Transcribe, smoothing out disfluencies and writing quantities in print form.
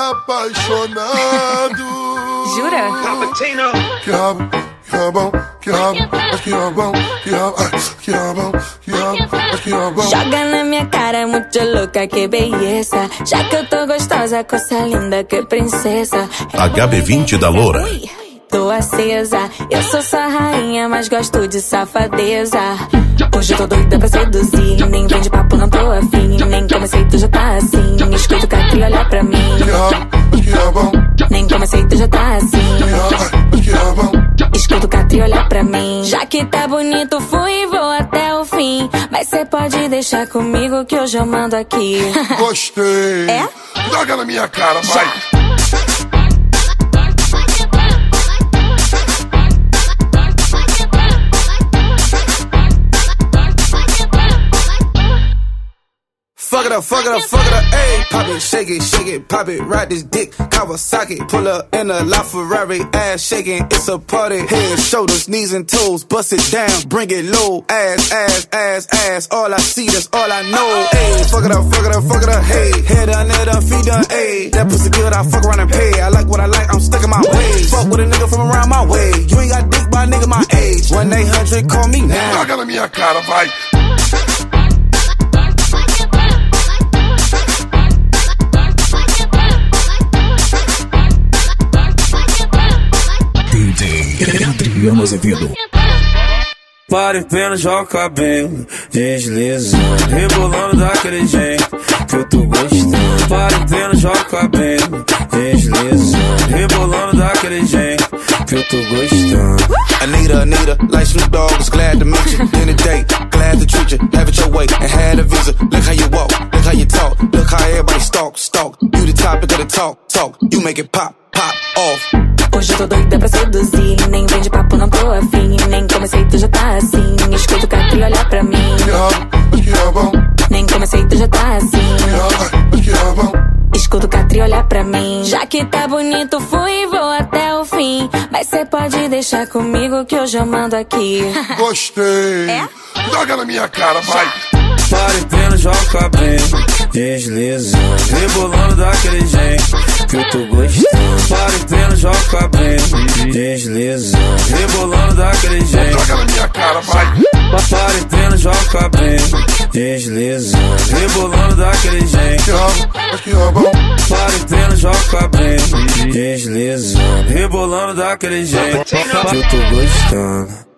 apaixonado. Jura? Que rabo, que rabão, que rabo, mas que rabão, que rabo, que rabão, que rabo, mas que rabão. Joga na minha cara, muito louca, que beleza. Já que eu tô gostosa, coisa linda, que princesa. HB20 da Loura. Tô acesa, eu sou sua rainha, mas gosto de safadeza. Hoje eu tô doida pra seduzir, nem vem de papo, não tô afim. Nem comecei, tu já tá assim. Escuta o Catri olhar pra mim. Que rabo, mas que rabão, Nem comecei, tu já tá assim. que rabo, mas que rabão. Escuta o Catri olhar pra mim. Já que tá bonito, fui e vou até o fim. Mas cê pode deixar comigo que hoje eu mando aqui. Gostei. É? Joga na minha cara, vai. Fuck it up, ayy. Pop it, shake it, pop it, ride this dick, Kawasaki. Pull up in a LaFerrari, ass shaking, it's a party. Head, shoulders, knees and toes, bust it down, bring it low. Ass, all I see, that's all I know. Ayy, fuck it up, hey. Head done, feet done, ayy. That pussy good, I fuck around and pay. I like what I like, I'm stuck in my ways. Fuck with a nigga from around my way. You ain't got dick by a nigga my age. 1-800, call me now. Joga na minha cara, vai. Adriano Azevedo. Pare pena, joga o cabelo, deslizando, rebolando daquele jeito que eu tô gostando. Pare pena, joga o cabelo, deslizando, rebolando daquele jeito que eu tô gostando. Anita, like Snoop Dogg, was glad to meet you. Dinner date, glad to treat you, have it your way, and had a visa. Look how you walk, look how you talk, look how everybody stalk. You the topic of the talk, you make it pop off. Hoje eu tô doida pra seduzir. Nem vem de papo, não tô afim. Nem comecei, tu já tá assim. Escuta o Catri olhar pra mim. Que rabo, mas que rabão, Nem comecei, tu já tá assim. que rabo, mas que rabão. Escuta o Catri olhar pra mim. Já que tá bonito, fui e vou até o fim. Mas cê pode deixar comigo que hoje eu mando aqui. Gostei. É? Joga na minha cara, vai. Pare pena, joga o cabelo, deslizando, rebolando daquele jeito que eu tô gostando. Pare pena, joga o cabelo, deslizando, rebolando daquele jeito. Joga na minha cara, vai. Pare pena, joga o cabelo, deslizando, rebolando daquele jeito. Que rabo, mas que rabão. Pare pena, joga o cabelo, deslizando, rebolando daquele jeito que eu tô gostando.